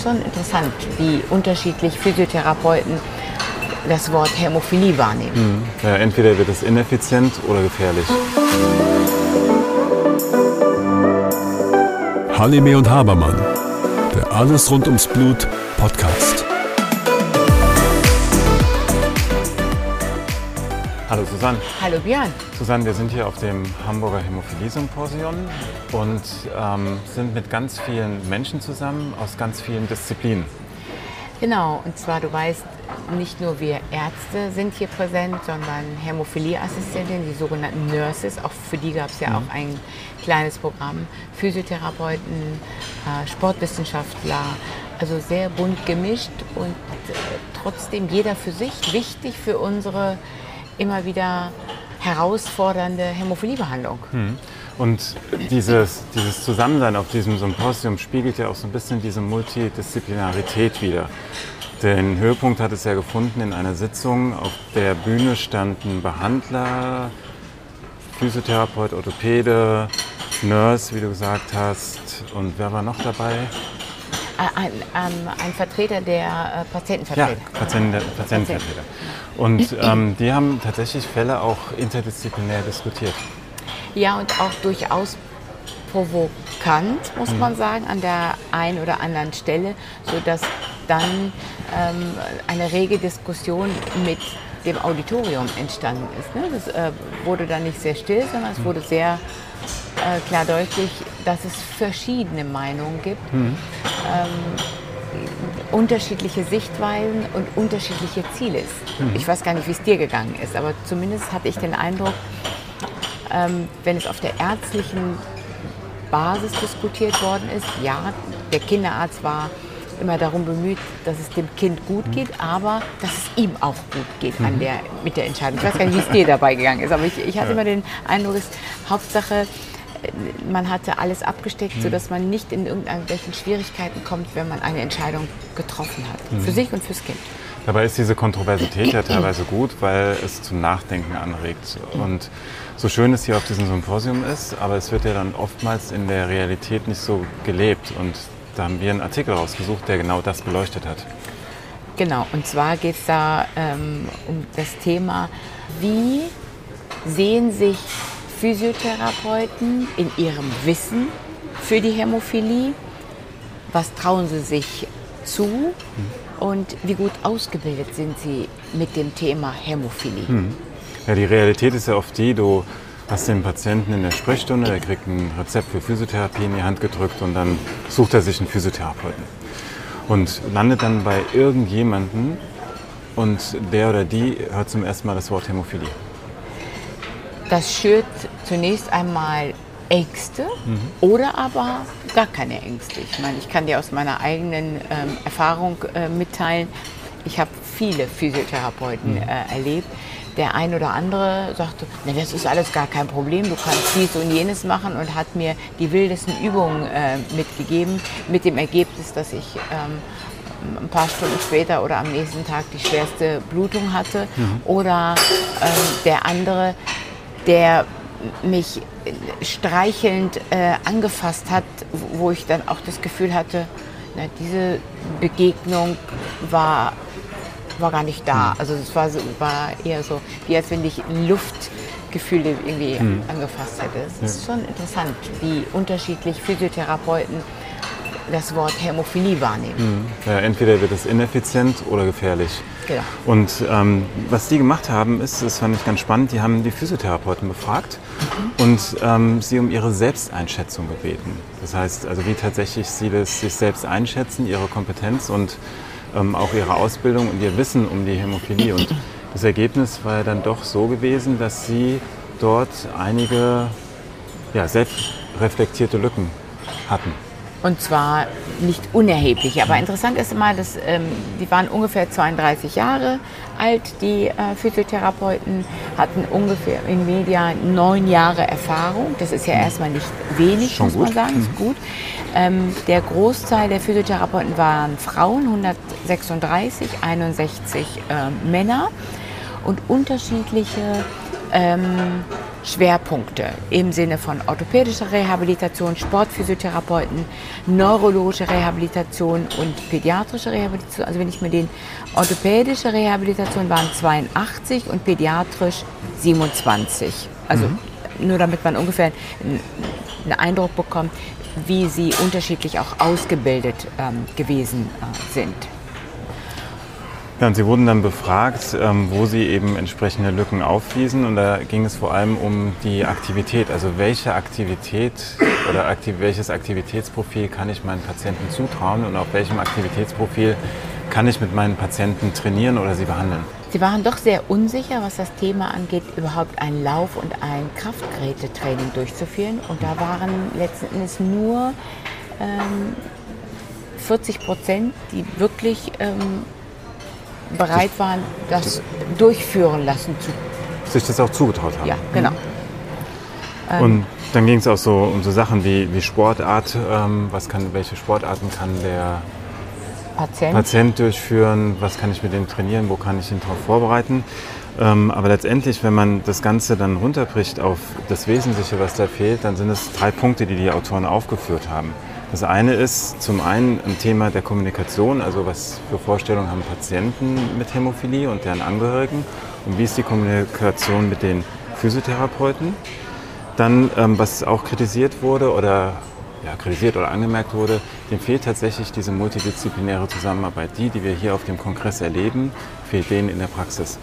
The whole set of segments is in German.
Schon interessant, wie unterschiedlich Physiotherapeuten das Wort Hämophilie wahrnehmen. Ja, entweder wird es ineffizient oder gefährlich. Halime und Habermann, der Alles rund ums Blut Podcast. Hallo Susanne. Hallo Björn. Susanne, wir sind hier auf dem Hamburger Hämophilie-Symposion und sind mit ganz vielen Menschen zusammen aus ganz vielen Disziplinen. Genau, und zwar, du weißt, nicht nur wir Ärzte sind hier präsent, sondern Hämophilie-Assistentinnen, die sogenannten Nurses, auch für die gab es ja auch ein kleines Programm, Physiotherapeuten, Sportwissenschaftler, also sehr bunt gemischt und trotzdem jeder für sich wichtig für unsere immer wieder herausfordernde Hämophiliebehandlung. Und dieses Zusammensein auf diesem Symposium spiegelt ja auch so ein bisschen diese Multidisziplinarität wider. Den Höhepunkt hat es ja gefunden in einer Sitzung. Auf der Bühne standen Behandler, Physiotherapeut, Orthopäde, Nurse, wie du gesagt hast. Und wer war noch dabei? Ein Vertreter der Patientenvertreter. Ja, Patientenvertreter. Und die haben tatsächlich Fälle auch interdisziplinär diskutiert. Ja, und auch durchaus provokant, muss man sagen, an der einen oder anderen Stelle, sodass dann eine rege Diskussion mit dem Auditorium entstanden ist. Ne? Das wurde dann nicht sehr still, sondern es wurde sehr klar deutlich, dass es verschiedene Meinungen gibt, unterschiedliche Sichtweisen und unterschiedliche Ziele. Ich weiß gar nicht, wie es dir gegangen ist, aber zumindest hatte ich den Eindruck, wenn es auf der ärztlichen Basis diskutiert worden ist, ja, der Kinderarzt war immer darum bemüht, dass es dem Kind gut geht, aber dass es ihm auch gut geht mit der Entscheidung. Ich weiß gar nicht, wie es dir dabei gegangen ist, aber ich hatte immer den Eindruck, dass Hauptsache, man hatte alles abgesteckt, sodass man nicht in irgendwelchen Schwierigkeiten kommt, wenn man eine Entscheidung getroffen hat. Für sich und fürs Kind. Dabei ist diese Kontroversität ja teilweise gut, weil es zum Nachdenken anregt. Und so schön es hier auf diesem Symposium ist, aber es wird ja dann oftmals in der Realität nicht so gelebt. Und da haben wir einen Artikel rausgesucht, der genau das beleuchtet hat. Genau, und zwar geht es da um das Thema, wie sehen sich Physiotherapeuten in ihrem Wissen für die Hämophilie, was trauen sie sich zu und wie gut ausgebildet sind sie mit dem Thema Hämophilie. Ja, die Realität ist ja oft die, du hast den Patienten in der Sprechstunde, der kriegt ein Rezept für Physiotherapie in die Hand gedrückt und dann sucht er sich einen Physiotherapeuten und landet dann bei irgendjemandem und der oder die hört zum ersten Mal das Wort Hämophilie. Das schürt zunächst einmal Ängste oder aber gar keine Ängste. Ich meine, ich kann dir aus meiner eigenen Erfahrung mitteilen, ich habe viele Physiotherapeuten erlebt. Der ein oder andere sagte, ne, das ist alles gar kein Problem, du kannst dies und jenes machen und hat mir die wildesten Übungen mitgegeben, mit dem Ergebnis, dass ich ein paar Stunden später oder am nächsten Tag die schwerste Blutung hatte. Oder der andere, der mich streichelnd angefasst hat, wo ich dann auch das Gefühl hatte, na, diese Begegnung war gar nicht da. Also es war eher so, wie als wenn dich Luftgefühle irgendwie angefasst hätte. Es ist schon interessant, wie unterschiedlich Physiotherapeuten das Wort Hämophilie wahrnehmen. Ja, entweder wird es ineffizient oder gefährlich. Genau. Und was die gemacht haben, das fand ich ganz spannend, die haben die Physiotherapeuten befragt und sie um ihre Selbsteinschätzung gebeten. Das heißt, also wie tatsächlich sie sich selbst einschätzen, ihre Kompetenz und auch ihre Ausbildung und ihr Wissen um die Hämophilie. Und das Ergebnis war ja dann doch so gewesen, dass sie dort einige selbstreflektierte Lücken hatten. Und zwar nicht unerheblich. Aber interessant ist immer, dass die waren ungefähr 32 Jahre alt, die Physiotherapeuten, hatten ungefähr in Media 9 Jahre Erfahrung. Das ist ja erstmal nicht wenig, schon muss gut. Man sagen, ist gut. Der Großteil der Physiotherapeuten waren Frauen, 136, 61 Männer und unterschiedliche Schwerpunkte im Sinne von orthopädischer Rehabilitation, Sportphysiotherapeuten, neurologische Rehabilitation und pädiatrische Rehabilitation. Also wenn ich mir den orthopädische Rehabilitation waren 82 und pädiatrisch 27. Also nur damit man ungefähr einen Eindruck bekommt, wie sie unterschiedlich auch ausgebildet gewesen sind. Ja, und Sie wurden dann befragt, wo Sie eben entsprechende Lücken aufwiesen, und da ging es vor allem um die Aktivität. Also welche Aktivität oder welches Aktivitätsprofil kann ich meinen Patienten zutrauen und auf welchem Aktivitätsprofil kann ich mit meinen Patienten trainieren oder sie behandeln? Sie waren doch sehr unsicher, was das Thema angeht, überhaupt ein Lauf- und ein Kraftgerätetraining durchzuführen. Und da waren letzten Endes nur 40%, die wirklich bereit waren, das durchführen lassen zu. Sich das auch zugetraut haben. Ja, genau. Und dann ging es auch so um so Sachen wie Sportart. Welche Sportarten kann der Patient durchführen? Was kann ich mit dem trainieren? Wo kann ich ihn darauf vorbereiten? Aber letztendlich, wenn man das Ganze dann runterbricht auf das Wesentliche, was da fehlt, dann sind es 3 Punkte, die die Autoren aufgeführt haben. Das eine ist zum einen ein Thema der Kommunikation, also was für Vorstellungen haben Patienten mit Hämophilie und deren Angehörigen und wie ist die Kommunikation mit den Physiotherapeuten. Dann, was auch kritisiert oder angemerkt wurde, dem fehlt tatsächlich diese multidisziplinäre Zusammenarbeit. Die wir hier auf dem Kongress erleben, fehlt denen in der Praxis.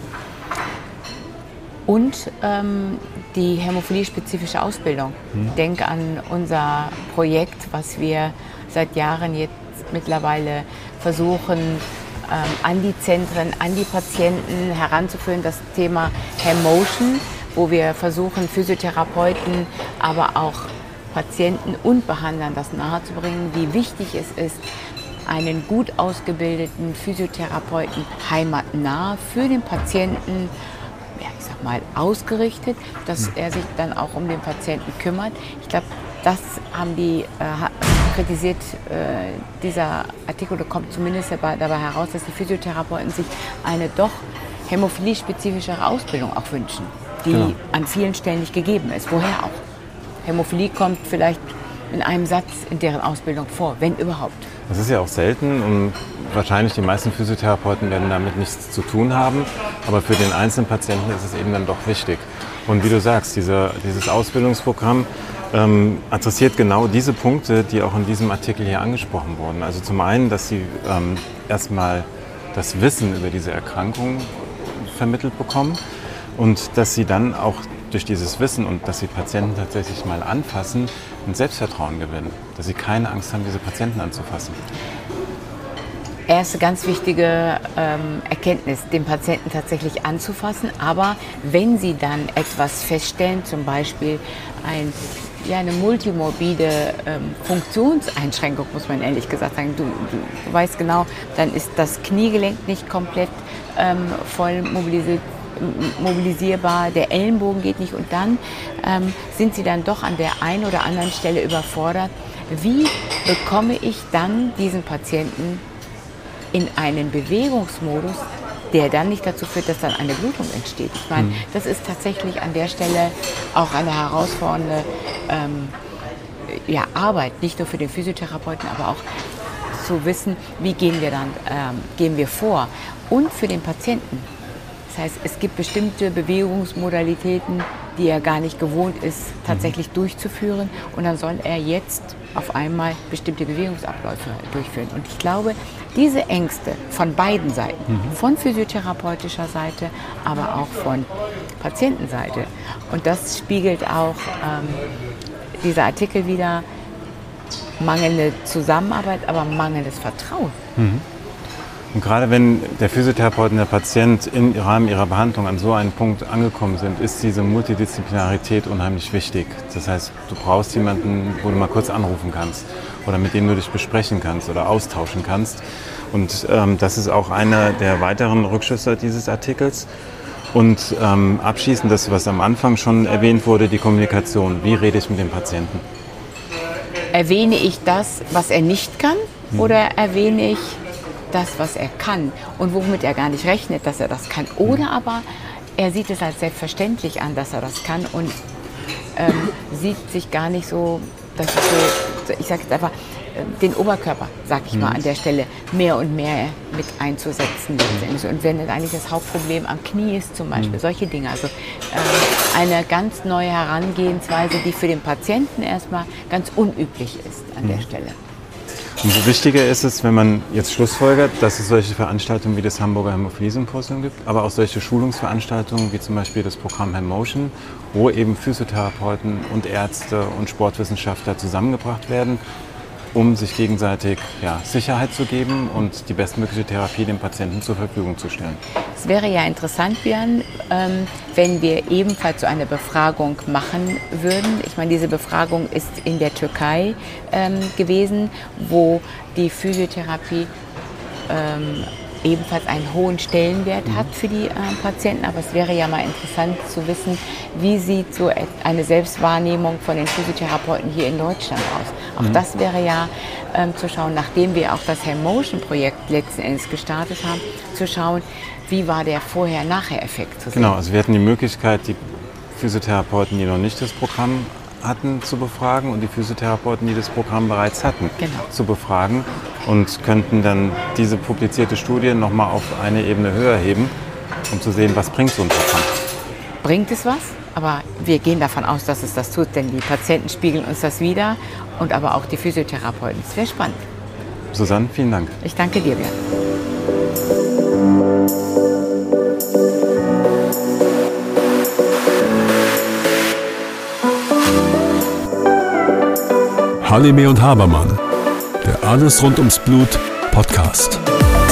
Und die hämophilie-spezifische Ausbildung. Denk an unser Projekt, was wir seit Jahren jetzt mittlerweile versuchen, an die Zentren, an die Patienten heranzuführen, das Thema Hämotion, wo wir versuchen, Physiotherapeuten, aber auch Patienten und Behandlern das nahezubringen, wie wichtig es ist, einen gut ausgebildeten Physiotherapeuten heimatnah für den Patienten, mal ausgerichtet, dass er sich dann auch um den Patienten kümmert. Ich glaube, das haben die kritisiert, dieser Artikel, da kommt zumindest dabei heraus, dass die Physiotherapeuten sich eine doch hämophilie-spezifischere Ausbildung auch wünschen, die an vielen Stellen nicht gegeben ist. Woher auch? Hämophilie kommt vielleicht in einem Satz in deren Ausbildung vor, wenn überhaupt. Das ist ja auch selten und wahrscheinlich die meisten Physiotherapeuten werden damit nichts zu tun haben, aber für den einzelnen Patienten ist es eben dann doch wichtig. Und wie du sagst, dieses Ausbildungsprogramm adressiert genau diese Punkte, die auch in diesem Artikel hier angesprochen wurden. Also zum einen, dass sie erstmal das Wissen über diese Erkrankung vermittelt bekommen und dass sie dann auch durch dieses Wissen und dass sie Patienten tatsächlich mal anfassen, ein Selbstvertrauen gewinnen, dass sie keine Angst haben, diese Patienten anzufassen. Erste ganz wichtige Erkenntnis, den Patienten tatsächlich anzufassen. Aber wenn Sie dann etwas feststellen, zum Beispiel eine multimorbide Funktionseinschränkung, muss man ehrlich gesagt sagen, du weißt genau, dann ist das Kniegelenk nicht komplett voll mobilisierbar, der Ellenbogen geht nicht und dann sind Sie dann doch an der einen oder anderen Stelle überfordert. Wie bekomme ich dann diesen Patienten in einen Bewegungsmodus, der dann nicht dazu führt, dass dann eine Blutung entsteht? Ich meine, das ist tatsächlich an der Stelle auch eine herausfordernde Arbeit, nicht nur für den Physiotherapeuten, aber auch zu wissen, wie gehen wir vor und für den Patienten. Das heißt, es gibt bestimmte Bewegungsmodalitäten, die er gar nicht gewohnt ist, tatsächlich durchzuführen. Und dann soll er jetzt auf einmal bestimmte Bewegungsabläufe durchführen. Und ich glaube, diese Ängste von beiden Seiten, von physiotherapeutischer Seite, aber auch von Patientenseite. Und das spiegelt auch dieser Artikel wider, mangelnde Zusammenarbeit, aber mangelndes Vertrauen. Und gerade wenn der Physiotherapeut und der Patient im Rahmen ihrer Behandlung an so einen Punkt angekommen sind, ist diese Multidisziplinarität unheimlich wichtig. Das heißt, du brauchst jemanden, wo du mal kurz anrufen kannst oder mit dem du dich besprechen kannst oder austauschen kannst. Und das ist auch einer der weiteren Rückschlüsse dieses Artikels. Und abschließend das, was am Anfang schon erwähnt wurde, die Kommunikation. Wie rede ich mit dem Patienten? Erwähne ich das, was er nicht kann, oder erwähne ich das, was er kann und womit er gar nicht rechnet, dass er das kann? Oder aber er sieht es als selbstverständlich an, dass er das kann und sieht sich gar nicht so, dass es so, ich sage jetzt einfach, den Oberkörper, sag ich mal, an der Stelle mehr und mehr mit einzusetzen letztendlich. Und wenn das eigentlich das Hauptproblem am Knie ist zum Beispiel, solche Dinge. Also eine ganz neue Herangehensweise, die für den Patienten erstmal ganz unüblich ist an der Stelle. Umso wichtiger ist es, wenn man jetzt schlussfolgert, dass es solche Veranstaltungen wie das Hamburger Hämophilie-Symposium gibt, aber auch solche Schulungsveranstaltungen wie zum Beispiel das Programm HemMotion, wo eben Physiotherapeuten und Ärzte und Sportwissenschaftler zusammengebracht werden, um sich gegenseitig Sicherheit zu geben und die bestmögliche Therapie dem Patienten zur Verfügung zu stellen. Es wäre ja interessant, Björn, wenn wir ebenfalls so eine Befragung machen würden. Ich meine, diese Befragung ist in der Türkei gewesen, wo die Physiotherapie ebenfalls einen hohen Stellenwert hat für die Patienten. Aber es wäre ja mal interessant zu wissen, wie sieht so eine Selbstwahrnehmung von den Physiotherapeuten hier in Deutschland aus. Auch das wäre ja zu schauen, nachdem wir auch das HemMotion-Projekt letzten Endes gestartet haben, zu schauen, wie war der Vorher-Nachher-Effekt zu sehen. Genau, also wir hatten die Möglichkeit, die Physiotherapeuten, die noch nicht das Programm hatten, zu befragen und die Physiotherapeuten, die das Programm bereits hatten, zu befragen und könnten dann diese publizierte Studie nochmal auf eine Ebene höher heben, um zu sehen, was bringt so ein Programm. Bringt es was? Aber wir gehen davon aus, dass es das tut, denn die Patienten spiegeln uns das wider und aber auch die Physiotherapeuten. Es wäre spannend. Susanne, vielen Dank. Ich danke dir, Björn. Halime und Habermann, der Alles rund ums Blut Podcast.